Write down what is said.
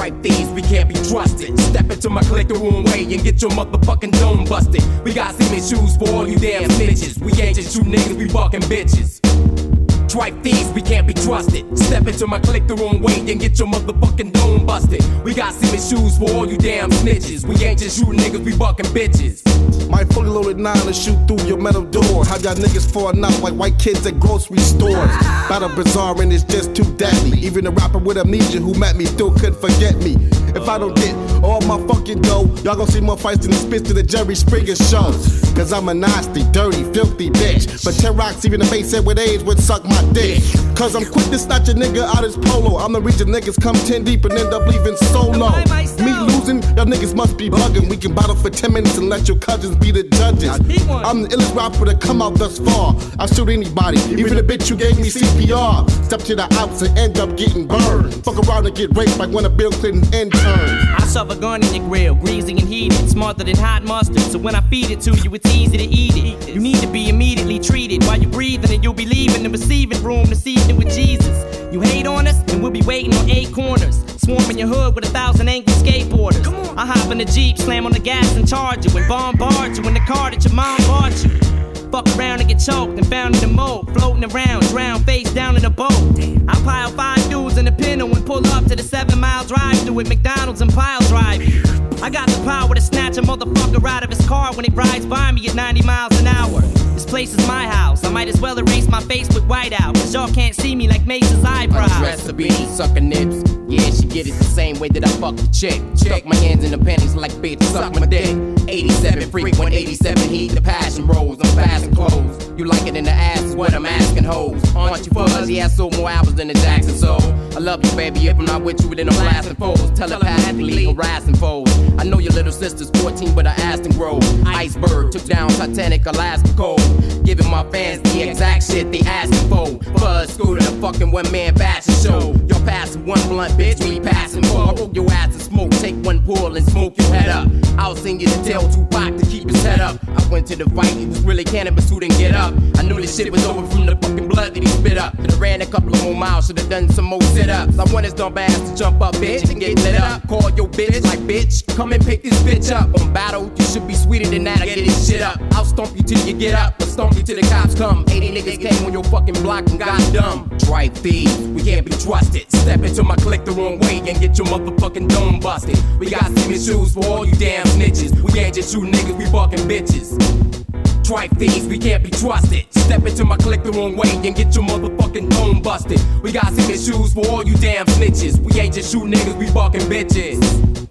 Tripe thieves, we can't be trusted. Step into my clique the wrong way and get your motherfucking dome busted. We got cement shoes for all you damn snitches. We ain't just you niggas, we fucking bitches. Tripe thieves, we can't be trusted. Step into my clique the wrong way and get your motherfucking dome busted. We got cement shoes for all you damn snitches. We ain't just shooting niggas, we fucking bitches. My fully loaded 9 to shoot through your metal door. How y'all niggas falling out like white kids at grocery stores. Battle bizarre and it's just too deadly. Even a rapper with amnesia who met me still couldn't forget me. If I don't get all my fucking dough, y'all gon' see more fights than the spits to the Jerry Springer show. Cause I'm a nasty, dirty, filthy bitch. But T-Rox, even the face head with AIDS would suck my dick. Cause I'm quick to snatch a nigga out his polo. I'm the reason niggas come 10 deep and end up leaving solo. Me losing, y'all niggas must be bugging. We can battle for 10 minutes and let your cousins be the judges. I'm the illest rapper to come out thus far. I'll shoot anybody, even the bitch who gave me CPR. Step to the outs and end up getting burned. Fuck around and get raped like one of Bill Clinton's interns. I shove a gun in your grill, greasy and heated, smarter than hot mustard. So when I feed it to you, it's easy to eat it. You need to be immediately treated while you're breathing, and you'll be leaving the receiving room this evening with Jesus. You hate on us, and we'll be waiting on 8 corners. Swarming your hood with 1,000 angry skateboarders. I hop in the Jeep, slam on the gas and charge you, and bombard you in the car that your mom bought you. Fuck around and get choked and found in the moat, floating around, drown face down in a boat. I pile 5 dudes in a Pinto and pull up to the 7-mile drive-thru at McDonald's and pile drive. I got the power to snatch a motherfucker out of his car when he rides by me at 90 miles an hour. This place is my house, I might as well erase my face with whiteout, cause y'all can't see me like Mace's eyebrows. Undress the beat, sucking nips. Yeah, she get it the same way that I fuck the chick. Stuck my hands in the panties like bitch, suck my dick. 87 freak, 187 heat, the passion rolls, I'm fast and close. You like it in the ass is what I'm asking hoes. Aren't you fuzzy? He has sold more albums than the Jackson Soul. I love you, baby, if I'm not with you, then I'm blasting foes. Telepathically harassing foes. I know your little sister's 14, but I asked and grow. Iceberg took down Titanic, Alaska cold. Giving my fans the exact shit they asking for. Buzz Scooter, the fucking one-man fashion show. You're passing one blunt, bitch, we passing 4. I roll your ass and smoke, take one pull and smoke your head up. I'll sing you to tell Tupac to keep his head up. I went to the fight, he was really cannabis who didn't get up. I knew this shit was over from the fucking blood that he spit up. Could've ran a couple of more miles, should've done some more sit-ups. I want his dumb ass to jump up, bitch, and get lit up. Call your bitch like, bitch, come and pick this bitch up. On battle, you should be sweeter than that, I get this shit up. I'll stomp you till you get up, or stomp you till the cops come. 80 niggas came on your fucking block and got dumb. Tripe thieves, we can't be trusted. Step into my clique the wrong way and get your motherfucking dome busted. We got cement shoes for all you damn snitches. We ain't just shooting niggas, we fucking bitches. Tripe thieves, we can't be trusted. Step into my clique the wrong way and get your motherfucking dome busted. We got cement shoes for all you damn snitches. We ain't just shooting niggas, we fucking bitches.